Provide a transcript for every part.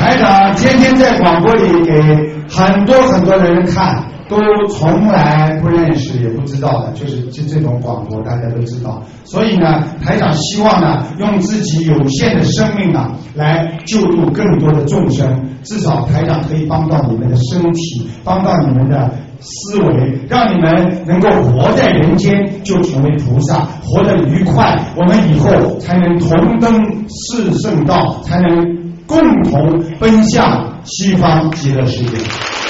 台长天天在广播里给很多人看，都从来不认识也不知道的，就是这种广播大家都知道。所以呢，台长希望呢，用自己有限的生命啊，来救度更多的众生。至少台长可以帮到你们的身体，帮到你们的思维，让你们能够活在人间就成为菩萨，活得愉快，我们以后才能同登四圣道，才能共同奔向西方极乐世界。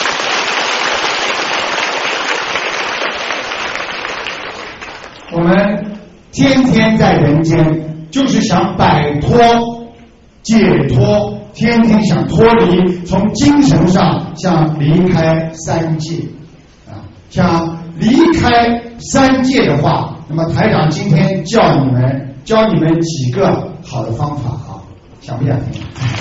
我们天天在人间，就是想摆脱、解脱，天天想脱离，从精神上想离开三界啊，想离开三界的话，那么台长今天教你们几个好的方法啊，想不想听？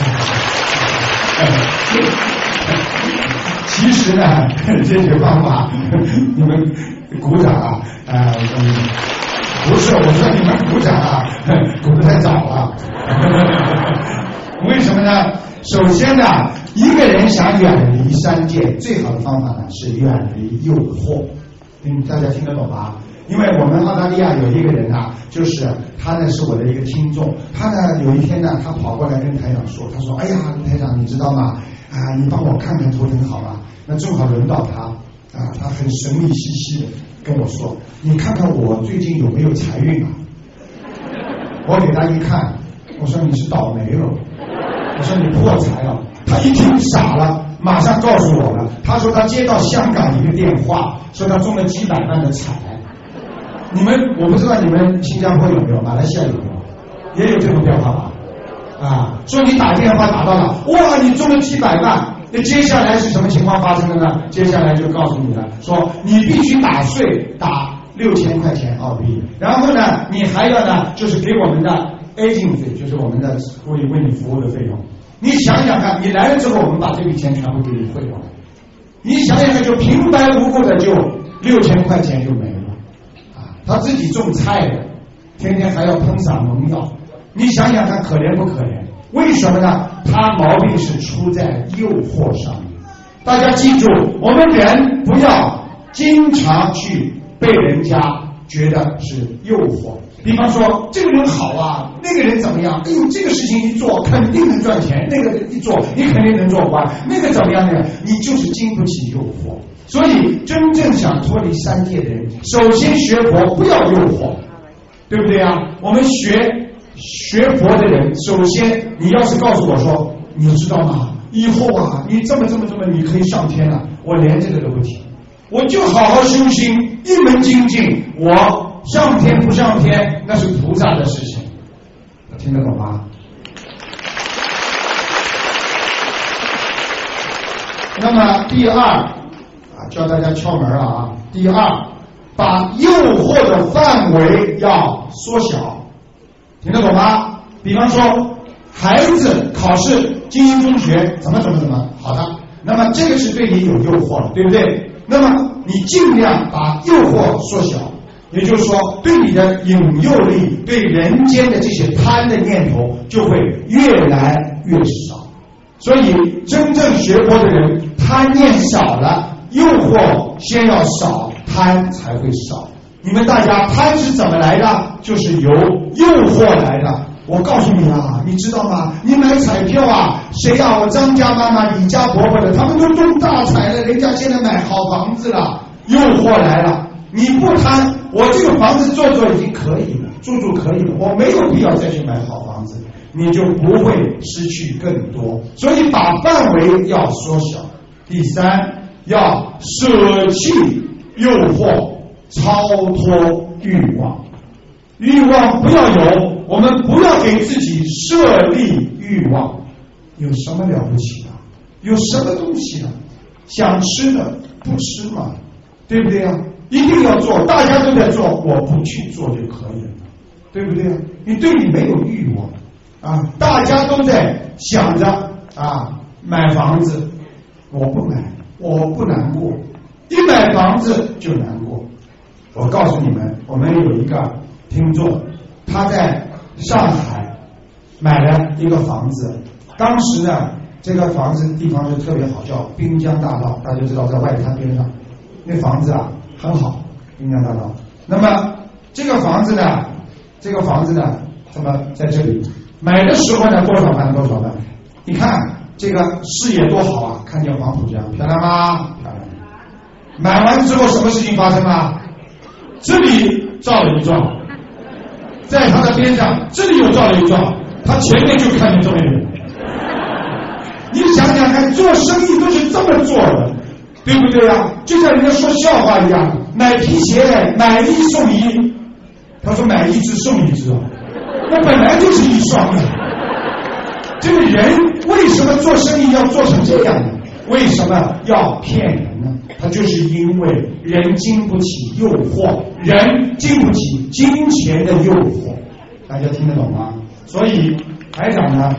其实呢，这些方法你们鼓掌啊，不是我说你们鼓掌啊，鼓得太早了。为什么呢？首先呢，一个人想远离三界，最好的方法呢是远离诱惑。大家听得懂吗？因为我们澳大利亚有一个人啊，就是他呢是我的一个听众，他呢有一天呢，他跑过来跟台长说，他说：“哎呀，台长，你知道吗？啊，你帮我看看图腾好吗？”那正好轮到他啊，他很神秘兮兮的跟我说：“你看看我最近有没有财运啊？”我给他一看，我说：“你是倒霉了。”我说：“你破财了。”他一听傻了，马上告诉我了。他说他接到香港一个电话，说他中了几百万的彩。我不知道你们新加坡有没有，马来西亚有没有？也有这种电话吧？啊，说你打电话打到了，哇，你中了几百万。那接下来是什么情况发生的呢？接下来就告诉你了，说你必须打税，打6000块钱澳币，然后呢，你还要呢，就是给我们的 agent 费，就是我们的为你服务的费用。你想想看，你来了之后，我们把这笔钱全部给你汇过来。你想想看，就平白无故的就6000块钱就没了。他自己种菜的，天天还要喷洒农药，你想想看，可怜不可怜？为什么呢？他毛病是出在诱惑上面。大家记住，我们人不要经常去被人家觉得是诱惑。比方说，这个人好啊，那个人怎么样？哎呦，这个事情一做肯定能赚钱，那个一做你肯定能做官，那个怎么样呢？你就是经不起诱惑。所以，真正想脱离三界的人，首先学佛不要诱惑，对不对啊？我们学佛的人，首先你要是告诉我说，你知道吗？以后啊，你这么，你可以上天了，我连这个都不听，我就好好修心，一门精进，我上天不上天，那是菩萨的事情，听得懂吗？那么第二。教大家窍门啊！第二，把诱惑的范围要缩小，听得懂吗？比方说，孩子考试精英中学怎么，好的，那么这个是对你有诱惑了，对不对？那么你尽量把诱惑缩小，也就是说，对你的引诱力，对人间的这些贪的念头就会越来越少。所以，真正学佛的人，贪念少了。诱惑先要少，贪才会少。你们大家贪是怎么来的？就是由诱惑来的。我告诉你啊，你知道吗？你买彩票啊，谁啊？我张家妈妈、李家婆婆的，他们都中大彩了，人家现在买好房子了。诱惑来了，你不贪，我这个房子做已经可以了，住可以了，我没有必要再去买好房子，你就不会失去更多。所以把范围要缩小。第三，要舍弃诱惑，超脱欲望。欲望不要有，我们不要给自己设立欲望。有什么了不起的？有什么东西啊？想吃的不吃嘛，对不对啊？一定要做，大家都在做，我不去做就可以了，对不对啊？你对你没有欲望啊，大家都在想着啊买房子，我不买。我不难过，一买房子就难过。我告诉你们，我们有一个听众，他在上海买了一个房子，当时呢这个房子地方是特别好，叫滨江大道，大家知道在外滩边上，那房子啊很好，滨江大道。那么这个房子呢，那么在这里买的时候呢，多少万？你看这个视野多好啊，看见黄浦江，漂亮吗？漂亮。买完之后什么事情发生了？这里照了一幢，在它的边上这里又照了一幢，它前面就看见这么远。你想想看，做生意都是这么做的，对不对啊？就像人家说笑话一样，买皮鞋买一送一，他说买一只送一只啊，那本来就是一双的。这个人为什么做生意要做成这样呢？为什么要骗人呢？他就是因为人经不起诱惑，人经不起金钱的诱惑，大家听得懂吗？所以台长呢，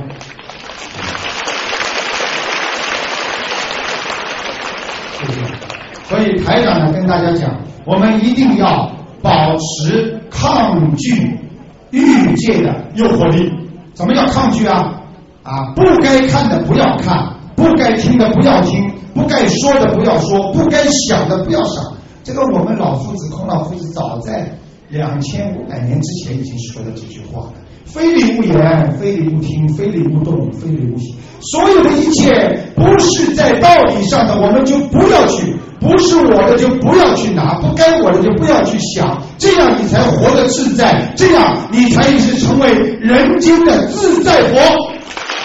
所以台长呢跟大家讲，我们一定要保持抗拒欲界的诱惑力。什么叫抗拒啊？不该看的不要看，不该听的不要听，不该说的不要说，不该想的不要想。这个我们老夫子孔老夫子早在2500年之前已经说了这句话了：非礼勿言，非礼勿听，非礼勿动，非礼勿行。所有的一切不是在道理上的，我们就不要去，不是我的就不要去拿，不该我的就不要去想，这样你才活得自在，这样你才是成为人间的自在佛。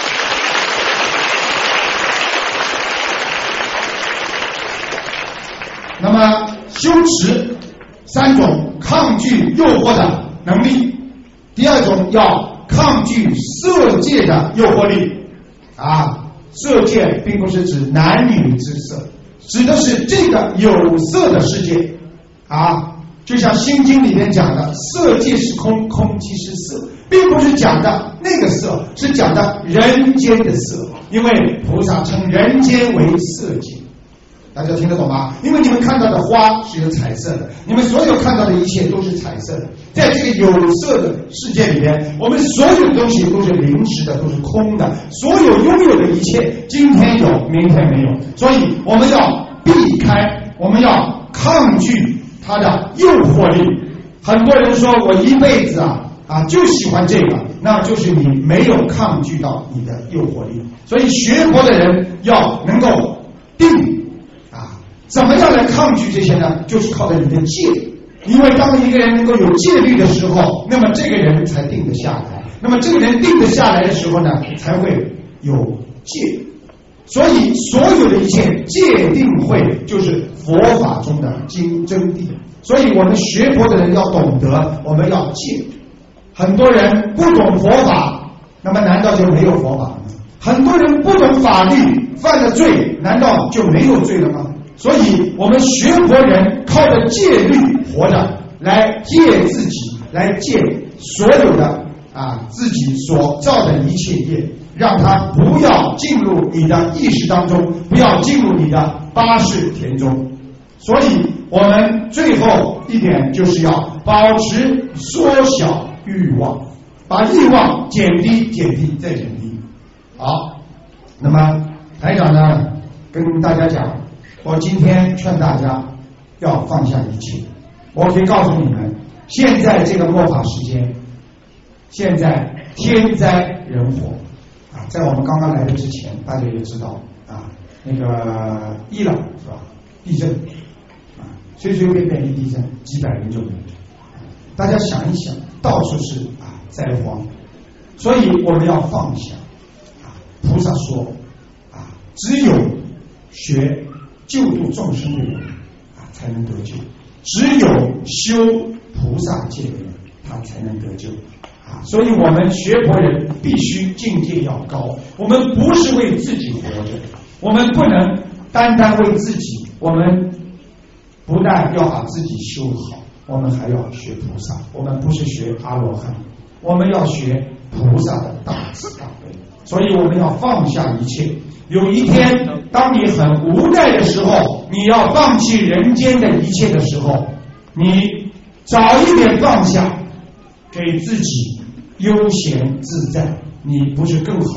那么修持3种抗拒诱惑的能力，第2种要抗拒色界的诱惑力。色界并不是指男女之色，指的是这个有色的世界就像心经里面讲的，色界是空，空即是色，并不是讲的那个色，是讲的人间的色，因为菩萨称人间为色界。大家听得懂吗？因为你们看到的花是有彩色的，你们所有看到的一切都是彩色的。在这个有色的世界里面，我们所有东西都是临时的，都是空的，所有拥有的一切今天有明天没有，所以我们要避开，我们要抗拒它的诱惑力。很多人说我一辈子就喜欢这个，那就是你没有抗拒到你的诱惑力。所以学佛的人要能够定怎么样来抗拒这些呢？就是靠着你的戒。因为当一个人能够有戒律的时候，那么这个人才定得下来，那么这个人定得下来的时候呢，才会有戒。所以所有的一切戒定慧就是佛法中的真谛。所以我们学佛的人要懂得，我们要戒。很多人不懂佛法，那么难道就没有佛法吗？很多人不懂法律，犯了罪，难道就没有罪了吗？所以我们学佛人靠着戒律活着，来戒自己，来戒所有的自己所造的一切业，让它不要进入你的意识当中，不要进入你的八识田中。所以我们最后一点就是要保持缩小欲望，把欲望减低减低再减低。好，那么台长呢跟大家讲，我今天劝大家要放下一切。我可以告诉你们，现在这个末法时间，现在天灾人祸在我们刚刚来的之前，大家也知道那个伊朗是吧，地震随随便便一地震几百人就没了。大家想一想，到处是灾荒，所以我们要放下。菩萨说只有学救度众生的人才能得救，只有修菩萨戒的人他才能得救所以我们学佛人必须境界要高，我们不是为自己活着，我们不能单单为自己，我们不但要把自己修好，我们还要学菩萨。我们不是学阿罗汉，我们要学菩萨的大慈大悲。所以我们要放下一切。有一天当你很无奈的时候，你要放弃人间的一切的时候，你早一点放下，给自己悠闲自在，你不是更好吗？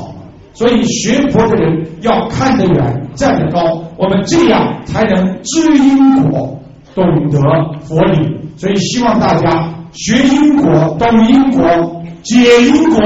所以学佛的人要看得远，站得高，我们这样才能知因果，懂得佛理。所以希望大家学因果，懂因果，解因果。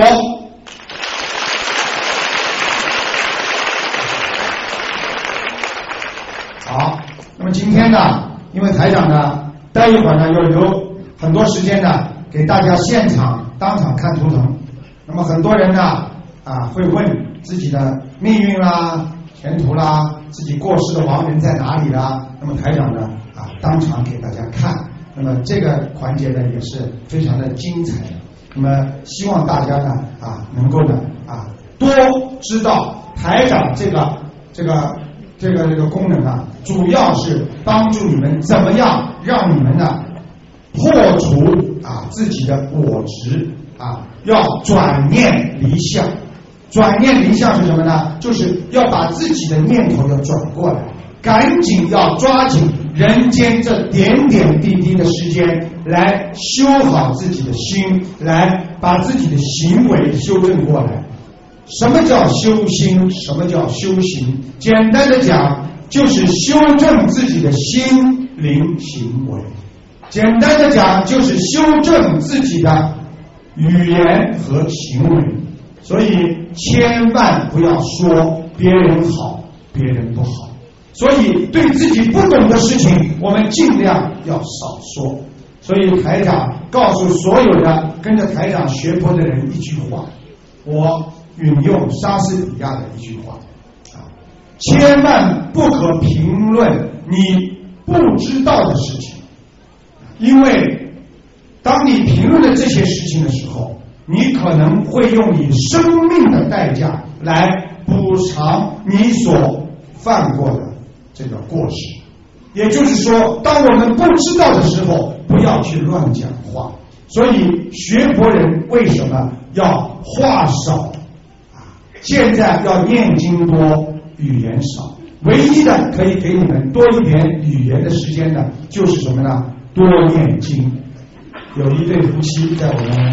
好，那么今天呢，因为台长呢，待一会儿呢要留很多时间呢，给大家现场当场看图腾。那么很多人呢会问自己的命运啦、前途啦、自己过世的亡人在哪里啦。那么台长呢当场给大家看。那么这个环节呢也是非常的精彩的。那么希望大家呢能够呢多知道台长这个功能啊，主要是帮助你们怎么样让你们呢破除自己的我执要转念离相。转念离相是什么呢？就是要把自己的念头要转过来，赶紧要抓紧人间这点点滴滴的时间来修好自己的心，来把自己的行为修正过来。什么叫修心？什么叫修行？简单的讲，就是修正自己的心灵行为。简单的讲，就是修正自己的语言和行为。所以千万不要说别人好，别人不好。所以对自己不懂的事情，我们尽量要少说。所以台长告诉所有的跟着台长学佛的人一句话，我引用莎士比亚的一句话千万不可评论你不知道的事情，因为当你评论了这些事情的时候，你可能会用你生命的代价来补偿你所犯过的这个过失。也就是说，当我们不知道的时候，不要去乱讲话。所以学佛人为什么要话少现在要念经多，语言少。唯一的可以给你们多一点语言的时间的，就是什么呢？多念经。有一对夫妻在我们，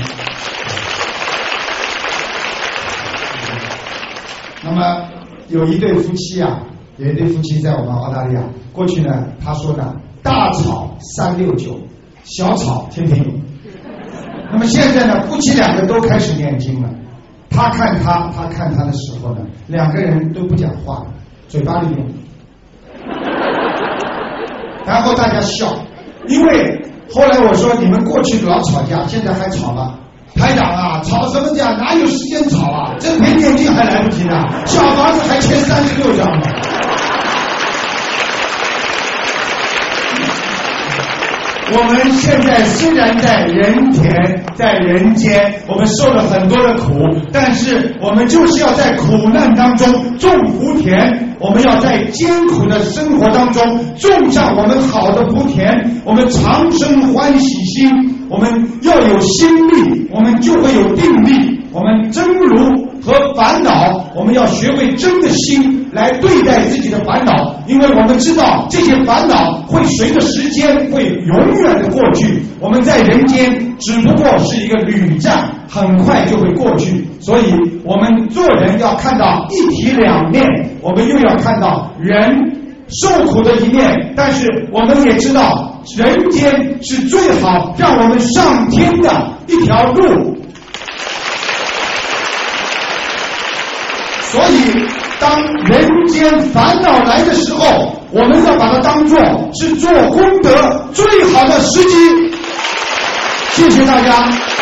那么有一对夫妻在我们澳大利亚。过去呢，他说呢，大吵369，小吵天平。那么现在呢，夫妻两个都开始念经了。他看他的时候呢，两个人都不讲话了，嘴巴里面，然后大家笑。因为后来我说你们过去老吵架，现在还吵吗？台长吵什么架？哪有时间吵这篇念经还来不及呢，小房子还签36张呢。我们现在虽然在人田，在人间，我们受了很多的苦，但是我们就是要在苦难当中种福田。我们要在艰苦的生活当中种上我们好的福田，我们常生欢喜心。我们要有心力，我们就会有定力。我们真如和烦恼，我们要学会真的心来对待自己的烦恼，因为我们知道这些烦恼会随着时间会永远的过去。我们在人间只不过是一个旅站，很快就会过去。所以我们做人要看到一体两面，我们又要看到人受苦的一面，但是我们也知道人间是最好让我们上天的一条路。所以当人间烦恼来的时候，我们要把它当作是做功德最好的时机。谢谢大家。